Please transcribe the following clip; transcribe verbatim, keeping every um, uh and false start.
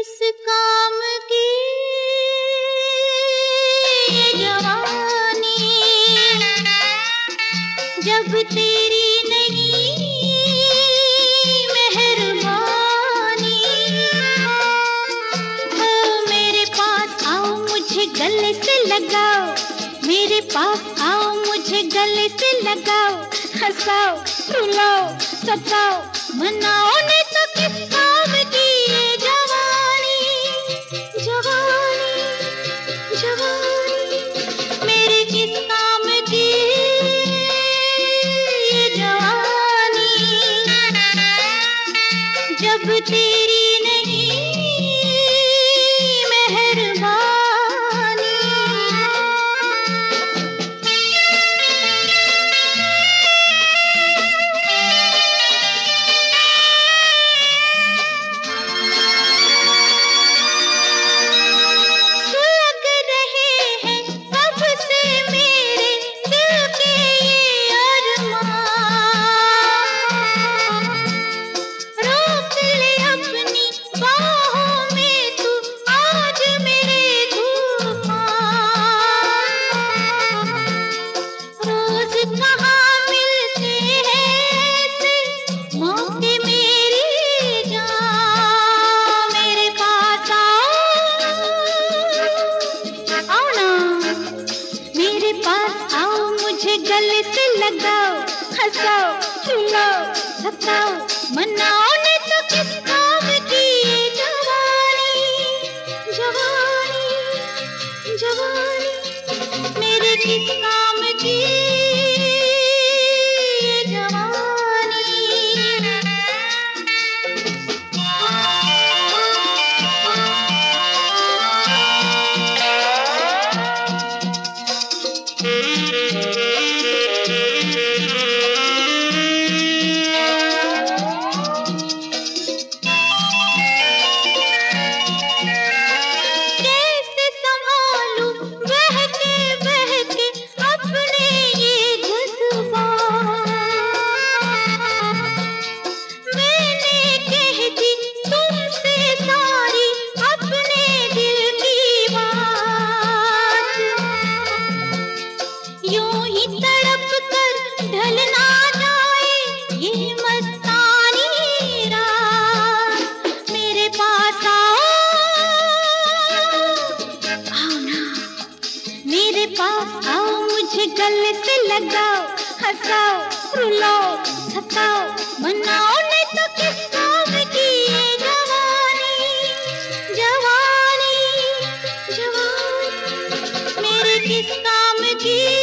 किस काम की ये जवानी, जब तेरी नहीं मेहरबानी। ओ मेरे पास आओ, मुझे गले से लगाओ, मेरे पास आओ, मुझे गले से लगाओ, हंसाओ रुलाओ सताओ मनाओ, नहीं तो किस काम की ये जवानी, जवानी जवानी मेरे किस काम की ये जवानी, जब तेरी नहीं मेहरबानी। गले से लगाओ, हंसाओ रुलाओ सताओ मनाओ, नहीं तो किस काम की ये जवानी, जवानी जवानी मेरे किस काम की ये जवानी। यूं ही तड़प कर ढल ना जाए ये मस्तानी रात, मेरे पास आओ, आओ ना मेरे पास आओ, मुझे गले से लगाओ, हंसाओ रुलाओ सताओ मनाओ, नहीं तो किस काम की ये जवानी, जवानी जवानी मेरे किस काम की